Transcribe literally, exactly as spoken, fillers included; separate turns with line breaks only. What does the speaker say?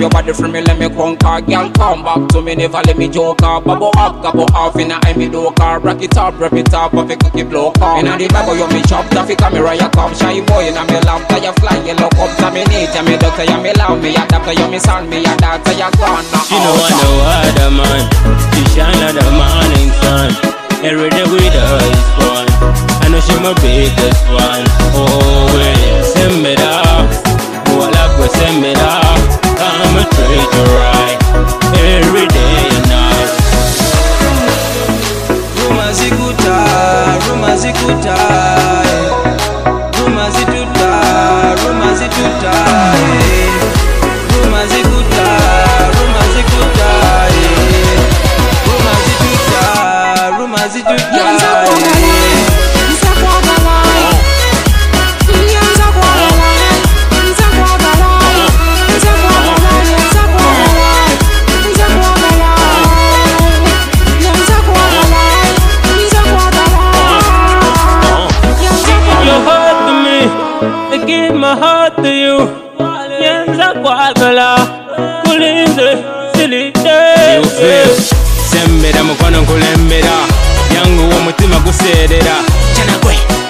your body from me, let me conquer. Girl, come back to me, never let me joke up. Bubble up, gobble off, in a me do car. Rock it up, wrap it up, off a cookie blow up. In a the Bible, you me chop, taffy camera, you come. Shy boy, in a me love, you fly, you look up. To me nature, me doctor, you me love me, you doctor, you me son, me, you daughter, you gone.
She know I know other man, she shine at the morning sun. Every day with her is fun. I know she my biggest one. Oh, well, send me down. Oh, I love to send me down. I'm a treat you right. Every day and night.
Rumor zikuta, rumor zikuta, rumor zituta, rumor zituta, rumor zikuta, rumor zikuta, rumor zituta, rumor zituta.
Give my heart to you. Yenza kwagala kulinze silite. Sembera mukwano nkulembera yangu wo mutima guseerera. Chanagwe